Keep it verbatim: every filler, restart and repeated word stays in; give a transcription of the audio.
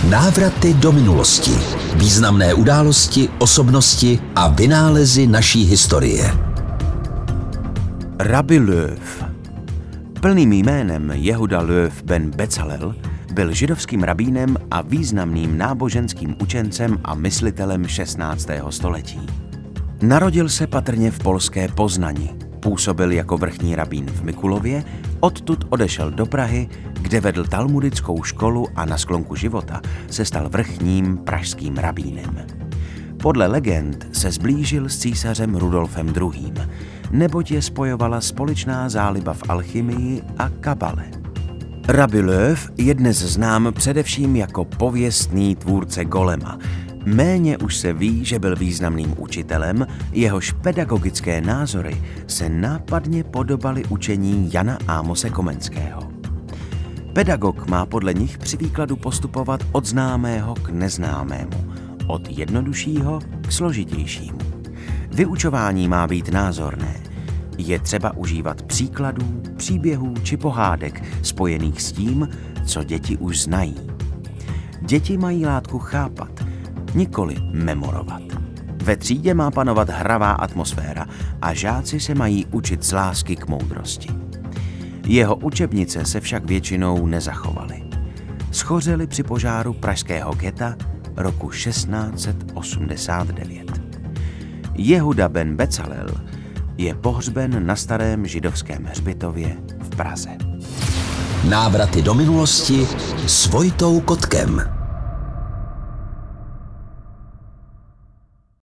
Návraty do minulosti. Významné události, osobnosti a vynálezy naší historie. Rabbi Löw. Plným jménem Jehuda Löw ben Bezalel byl židovským rabínem a významným náboženským učencem a myslitelem šestnáctého století. Narodil se patrně v polské Poznani, působil jako vrchní rabín v Mikulově, odtud odešel do Prahy, kde vedl talmudickou školu a na sklonku života se stal vrchním pražským rabínem. Podle legend se zblížil s císařem Rudolfem druhým., neboť je spojovala společná záliba v alchymii a kabale. Rabbi Löw je dnes znám především jako pověstný tvůrce Golema. Méně už se ví, že byl významným učitelem, jehož pedagogické názory se nápadně podobaly učení Jana Ámose Komenského. Pedagog má podle nich při výkladu postupovat od známého k neznámému, od jednoduššího k složitějšímu. Vyučování má být názorné. Je třeba užívat příkladů, příběhů či pohádek spojených s tím, co děti už znají. Děti mají látku chápat, nikoli memorovat. Ve třídě má panovat hravá atmosféra a žáci se mají učit z lásky k moudrosti. Jeho učebnice se však většinou nezachovaly. Schořely při požáru pražského geta roku šestnáct set osmdesát devět. Jehuda ben Bezalel je pohřben na starém židovském hřbitově v Praze. Návraty do minulosti s Vojtou Kotkem.